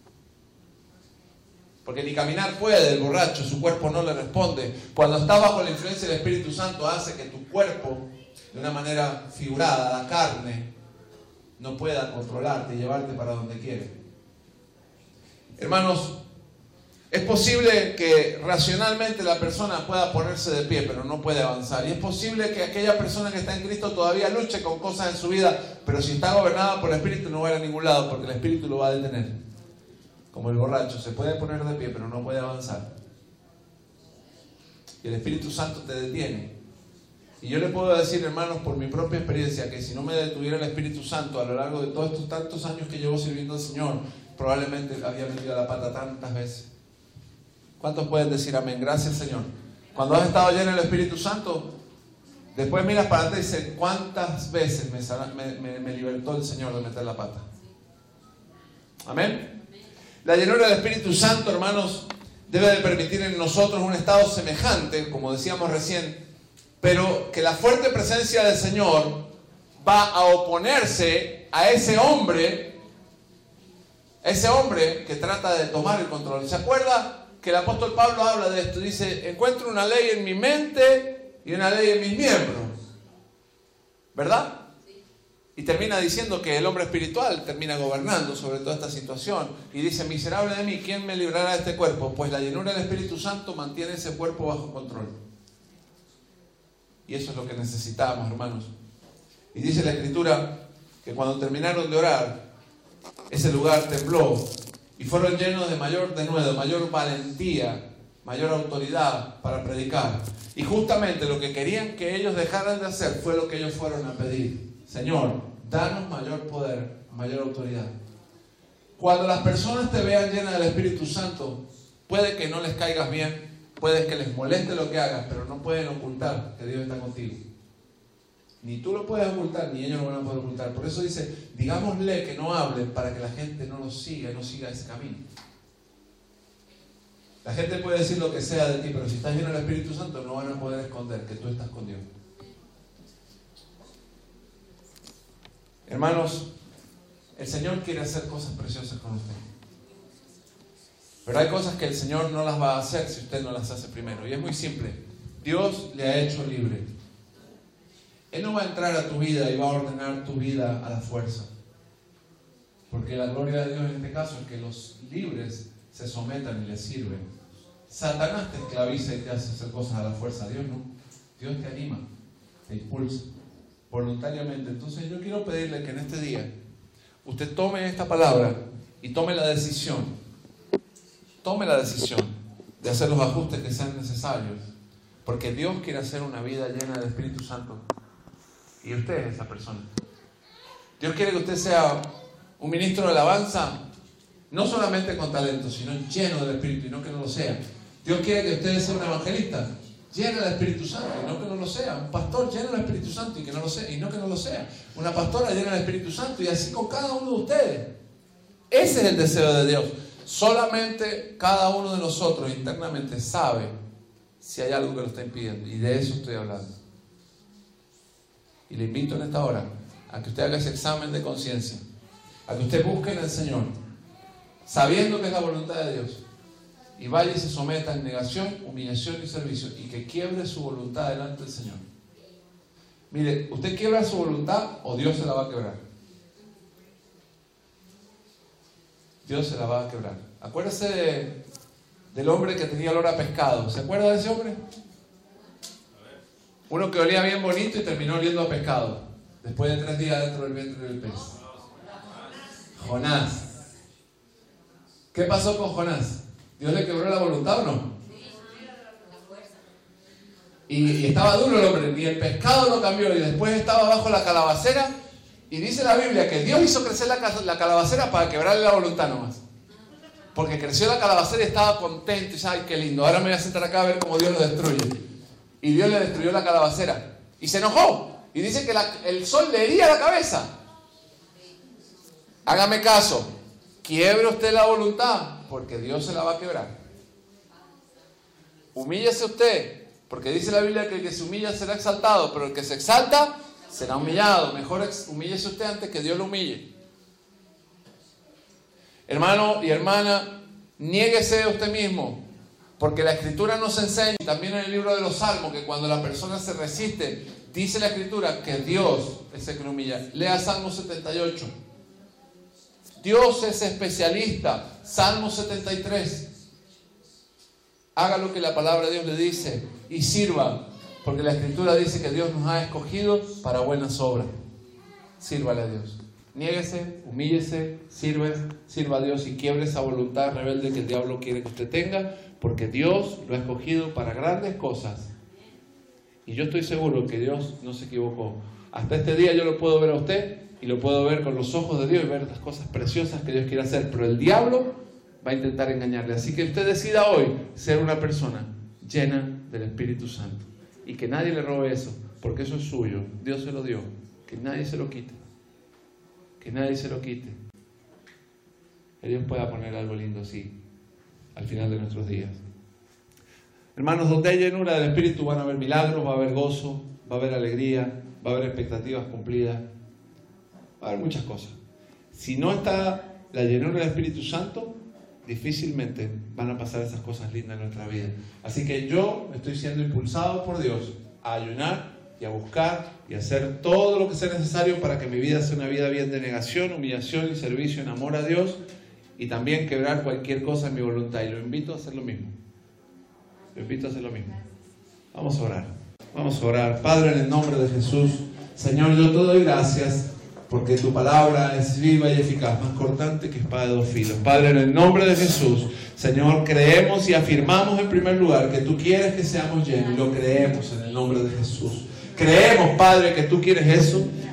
Porque ni caminar puede el borracho, su cuerpo no le responde. Cuando estás bajo la influencia del Espíritu Santo, hace que tu cuerpo, de una manera figurada, la carne, no pueda controlarte y llevarte para donde quiere. Hermanos, es posible que racionalmente la persona pueda ponerse de pie, pero no puede avanzar. Y es posible que aquella persona que está en Cristo todavía luche con cosas en su vida, pero si está gobernada por el Espíritu no va a ir a ningún lado, porque el Espíritu lo va a detener. Como el borracho, se puede poner de pie, pero no puede avanzar. Y el Espíritu Santo te detiene. Y yo le puedo decir, hermanos, por mi propia experiencia, que si no me detuviera el Espíritu Santo a lo largo de todos estos tantos años que llevo sirviendo al Señor, probablemente había metido la pata tantas veces. ¿Cuántos pueden decir amén? Gracias, Señor. Cuando has estado lleno del Espíritu Santo, después miras para atrás y dices, ¿cuántas veces me libertó el Señor de meter la pata? Amén. La llenura del Espíritu Santo, hermanos, debe de permitir en nosotros un estado semejante, como decíamos recién, pero que la fuerte presencia del Señor va a oponerse a ese hombre que trata de tomar el control. ¿Se acuerda que el apóstol Pablo habla de esto? Dice, encuentro una ley en mi mente y una ley en mis miembros. ¿Verdad? Y termina diciendo que el hombre espiritual termina gobernando sobre toda esta situación. Y dice, miserable de mí, ¿quién me librará de este cuerpo? Pues la llenura del Espíritu Santo mantiene ese cuerpo bajo control. Y eso es lo que necesitamos, hermanos. Y dice la Escritura que cuando terminaron de orar, ese lugar tembló y fueron llenos de mayor denuedo, mayor valentía, mayor autoridad para predicar. Y justamente lo que querían que ellos dejaran de hacer fue lo que ellos fueron a pedir. Señor, danos mayor poder, mayor autoridad. Cuando las personas te vean llena del Espíritu Santo, puede que no les caigas bien, puede que les moleste lo que hagas, pero no pueden ocultar que Dios está contigo. Ni tú lo puedes ocultar, ni ellos lo van a poder ocultar. Por eso dice, digámosle que no hablen para que la gente no lo siga y no siga ese camino. La gente puede decir lo que sea de ti, pero si estás lleno del Espíritu Santo no van a poder esconder que tú estás con Dios. Hermanos, el Señor quiere hacer cosas preciosas con usted. Pero hay cosas que el Señor no las va a hacer si usted no las hace primero. Y es muy simple. Dios le ha hecho libre. Él no va a entrar a tu vida y va a ordenar tu vida a la fuerza. Porque la gloria de Dios en este caso es que los libres se sometan y le sirven. Satanás te esclaviza y te hace hacer cosas a la fuerza. Dios no. Dios te anima, te impulsa voluntariamente. Entonces yo quiero pedirle que en este día usted tome esta palabra y tome la decisión. Tome la decisión de hacer los ajustes que sean necesarios. Porque Dios quiere hacer una vida llena del Espíritu Santo. Y usted es esa persona. Dios quiere que usted sea un ministro de alabanza, no solamente con talento, sino lleno del Espíritu, y no que no lo sea. Dios quiere que usted sea un evangelista lleno del Espíritu Santo, y no que no lo sea. Un pastor lleno del Espíritu Santo, y que no lo sea, y no que no lo sea. Una pastora llena del Espíritu Santo, y así con cada uno de ustedes. Ese es el deseo de Dios. Solamente cada uno de nosotros internamente sabe si hay algo que lo está impidiendo, y de eso estoy hablando. Y le invito en esta hora a que usted haga ese examen de conciencia, a que usted busque en el Señor, sabiendo que es la voluntad de Dios, y vaya y se someta en negación, humillación y servicio, y que quiebre su voluntad delante del Señor. Mire, usted quiebra su voluntad o Dios se la va a quebrar. Dios se la va a quebrar. Acuérdese del hombre que tenía olor a pescado. ¿Se acuerda de ese hombre? Uno que olía bien bonito y terminó oliendo a pescado después de 3 días dentro del vientre del pez. Jonás. ¿Qué pasó con Jonás? ¿Dios le quebró la voluntad o no? Y estaba duro el hombre, ni el pescado lo cambió, y después estaba bajo la calabacera, y dice la Biblia que Dios hizo crecer la calabacera para quebrarle la voluntad nomás. Porque creció la calabacera y estaba contento, y dice, ay, qué lindo, ahora me voy a sentar acá a ver cómo Dios lo destruye. Y Dios le destruyó la calabacera. Y se enojó. Y dice que el sol le hería la cabeza. Hágame caso. Quiebre usted la voluntad, porque Dios se la va a quebrar. Humíllese usted, porque dice la Biblia que el que se humilla será exaltado, pero el que se exalta será humillado. Mejor humíllese usted antes que Dios lo humille. Hermano y hermana, niéguese a usted mismo. Porque la Escritura nos enseña, también en el libro de los Salmos, que cuando la persona se resiste, dice la Escritura que Dios es el que lo humilla. Lea Salmo 78. Dios es especialista. Salmo 73. Haga lo que la palabra de Dios le dice y sirva. Porque la Escritura dice que Dios nos ha escogido para buenas obras. Sírvale a Dios. Niéguese, humíllese, sirva a Dios y quiebre esa voluntad rebelde que el diablo quiere que usted tenga. Porque Dios lo ha escogido para grandes cosas. Y yo estoy seguro que Dios no se equivocó. Hasta este día yo lo puedo ver a usted y lo puedo ver con los ojos de Dios y ver las cosas preciosas que Dios quiere hacer. Pero el diablo va a intentar engañarle. Así que usted decida hoy ser una persona llena del Espíritu Santo. Y que nadie le robe eso, porque eso es suyo. Dios se lo dio. Que nadie se lo quite. Que nadie se lo quite. Que Dios pueda poner algo lindo así al final de nuestros días. Hermanos, donde hay llenura del Espíritu van a haber milagros, va a haber gozo, va a haber alegría, va a haber expectativas cumplidas, va a haber muchas cosas. Si no está la llenura del Espíritu Santo, difícilmente van a pasar esas cosas lindas en nuestra vida. Así que yo estoy siendo impulsado por Dios a ayunar y a buscar y a hacer todo lo que sea necesario para que mi vida sea una vida bien de negación, humillación y servicio en amor a Dios. Y también quebrar cualquier cosa en mi voluntad. Y lo invito a hacer lo mismo. Lo invito a hacer lo mismo. Vamos a orar. Vamos a orar. Padre, en el nombre de Jesús, Señor, yo te doy gracias porque tu palabra es viva y eficaz, más cortante que espada de 2 filos. Padre, en el nombre de Jesús, Señor, creemos y afirmamos en primer lugar que tú quieres que seamos llenos. Y lo creemos en el nombre de Jesús. Creemos, Padre, que tú quieres eso.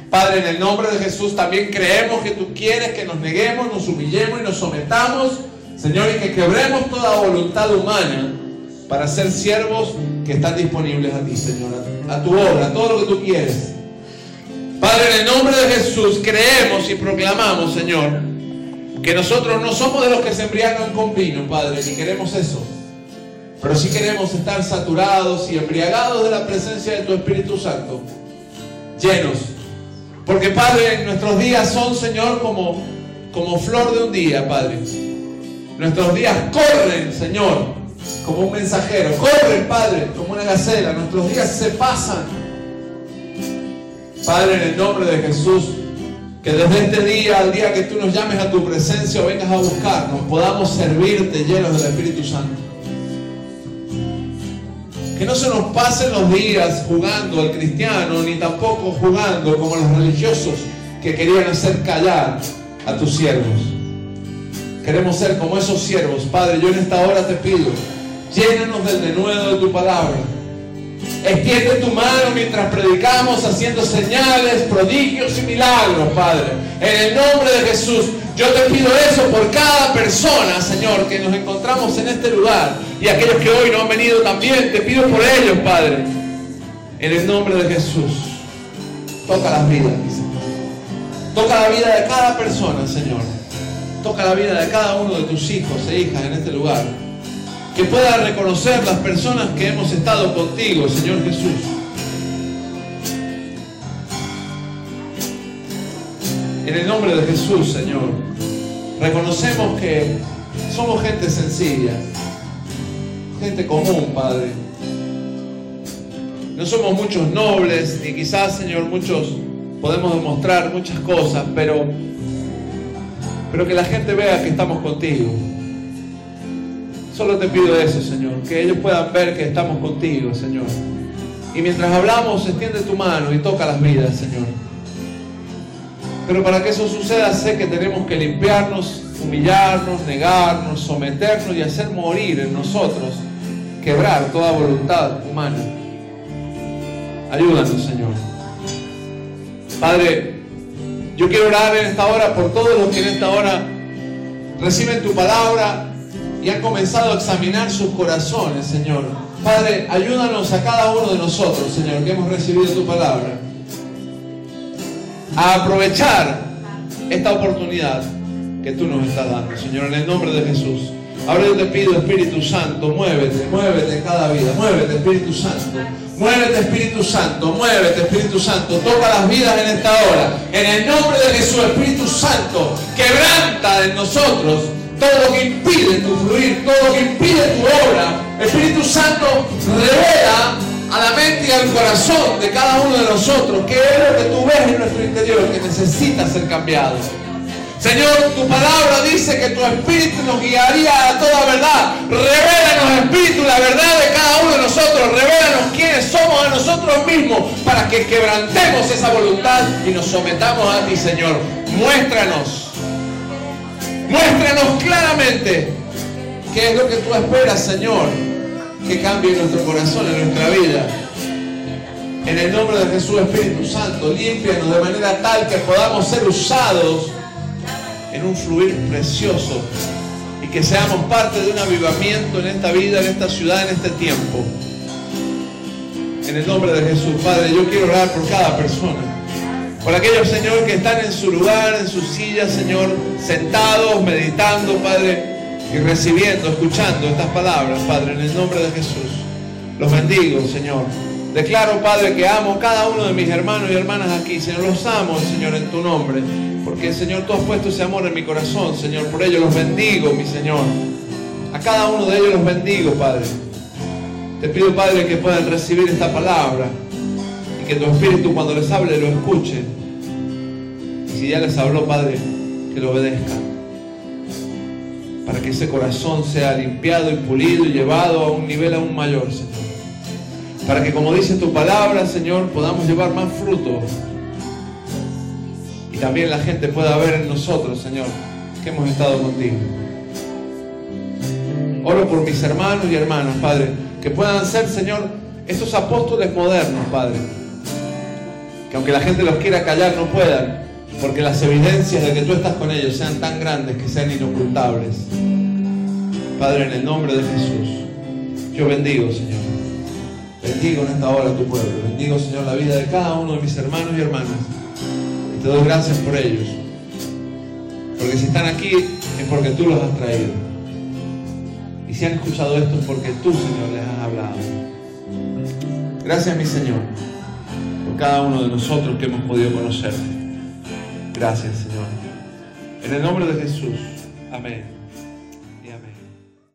Padre, en el nombre de Jesús también creemos que tú quieres que nos neguemos, nos humillemos y nos sometamos, Señor, y que quebremos toda voluntad humana para ser siervos que están disponibles a ti, Señor, a tu obra, a todo lo que tú quieres. Padre, en el nombre de Jesús creemos y proclamamos, Señor, que nosotros no somos de los que se embriagan con vino, Padre, ni queremos eso. Pero sí queremos estar saturados y embriagados de la presencia de tu Espíritu Santo, llenos. Porque, Padre, nuestros días son, Señor, como flor de un día, Padre. Nuestros días corren, Señor, como un mensajero. Corren, Padre, como una gacela. Nuestros días se pasan. Padre, en el nombre de Jesús, que desde este día al día que tú nos llames a tu presencia o vengas a buscarnos, podamos servirte llenos del Espíritu Santo. Que no se nos pasen los días jugando al cristiano, ni tampoco jugando como los religiosos que querían hacer callar a tus siervos. Queremos ser como esos siervos. Padre, yo en esta hora te pido, llénanos del denuedo de tu palabra. Extiende tu mano mientras predicamos, haciendo señales, prodigios y milagros, Padre. En el nombre de Jesús, yo te pido eso por cada persona, Señor, que nos encontramos en este lugar. Y aquellos que hoy no han venido también, te pido por ellos, Padre. En el nombre de Jesús, toca las vidas, Señor. Toca la vida de cada persona, Señor. Toca la vida de cada uno de tus hijos e hijas en este lugar. Que puedan reconocer las personas que hemos estado contigo, Señor Jesús. En el nombre de Jesús, Señor, reconocemos que somos gente sencilla, gente común, Padre. No somos muchos nobles, ni quizás, Señor, muchos podemos demostrar muchas cosas, pero que la gente vea que estamos contigo. Solo te pido eso, Señor, que ellos puedan ver que estamos contigo, Señor. Y mientras hablamos, extiende tu mano y toca las vidas, Señor. Pero para que eso suceda, sé que tenemos que limpiarnos, humillarnos, negarnos, someternos y hacer morir en nosotros, quebrar toda voluntad humana. Ayúdanos, Señor. Padre, yo quiero orar en esta hora por todos los que en esta hora reciben tu palabra y han comenzado a examinar sus corazones, Señor. Padre, ayúdanos a cada uno de nosotros, Señor, que hemos recibido tu palabra, a aprovechar esta oportunidad que tú nos estás dando, Señor, en el nombre de Jesús. Ahora yo te pido, Espíritu Santo, muévete, muévete en cada vida, muévete, Espíritu Santo. Muévete, Espíritu Santo, muévete, Espíritu Santo. Toca las vidas en esta hora. En el nombre de Jesús, Espíritu Santo, quebranta en nosotros todo lo que impide tu fluir, todo lo que impide tu obra. Espíritu Santo, revela a la mente y al corazón de cada uno de nosotros qué es lo que tú ves en nuestro interior que necesita ser cambiado. Señor, tu palabra dice que tu Espíritu nos guiaría a toda verdad. Revélanos, Espíritu, la verdad de cada uno de nosotros. Revélanos quiénes somos a nosotros mismos para que quebrantemos esa voluntad y nos sometamos a ti, Señor. Muéstranos claramente qué es lo que tú esperas, Señor, que cambie en nuestro corazón, en nuestra vida. En el nombre de Jesús, Espíritu Santo, límpianos de manera tal que podamos ser usados en un fluir precioso y que seamos parte de un avivamiento en esta vida, en esta ciudad, en este tiempo. En el nombre de Jesús, Padre, yo quiero orar por cada persona, por aquellos, Señor, que están en su lugar, en su silla, Señor, sentados, meditando, Padre, y recibiendo, escuchando estas palabras, Padre, en el nombre de Jesús. Los bendigo, Señor. Declaro, Padre, que amo a cada uno de mis hermanos y hermanas aquí, Señor. Los amo, Señor, en tu nombre. Porque, Señor, tú has puesto ese amor en mi corazón, Señor. Por ello los bendigo, mi Señor. A cada uno de ellos los bendigo, Padre. Te pido, Padre, que puedan recibir esta palabra y que tu Espíritu, cuando les hable, lo escuche. Y si ya les habló, Padre, que lo obedezcan. Para que ese corazón sea limpiado y pulido y llevado a un nivel aún mayor, Señor. Para que, como dice tu palabra, Señor, podamos llevar más fruto. Y también la gente pueda ver en nosotros, Señor, que hemos estado contigo. Oro por mis hermanos y hermanas, Padre, que puedan ser, Señor, estos apóstoles modernos, Padre, Que aunque la gente los quiera callar, no puedan, porque las evidencias de que tú estás con ellos sean tan grandes que sean inocultables. Padre, en el nombre de Jesús, yo bendigo, Señor. Bendigo en esta hora a tu pueblo. Bendigo, Señor, la vida de cada uno de mis hermanos y hermanas. Y te doy gracias por ellos. Porque si están aquí es porque tú los has traído. Y si han escuchado esto es porque tú, Señor, les has hablado. Gracias, mi Señor, por cada uno de nosotros que hemos podido conocerte. Gracias, Señor. En el nombre de Jesús. Amén.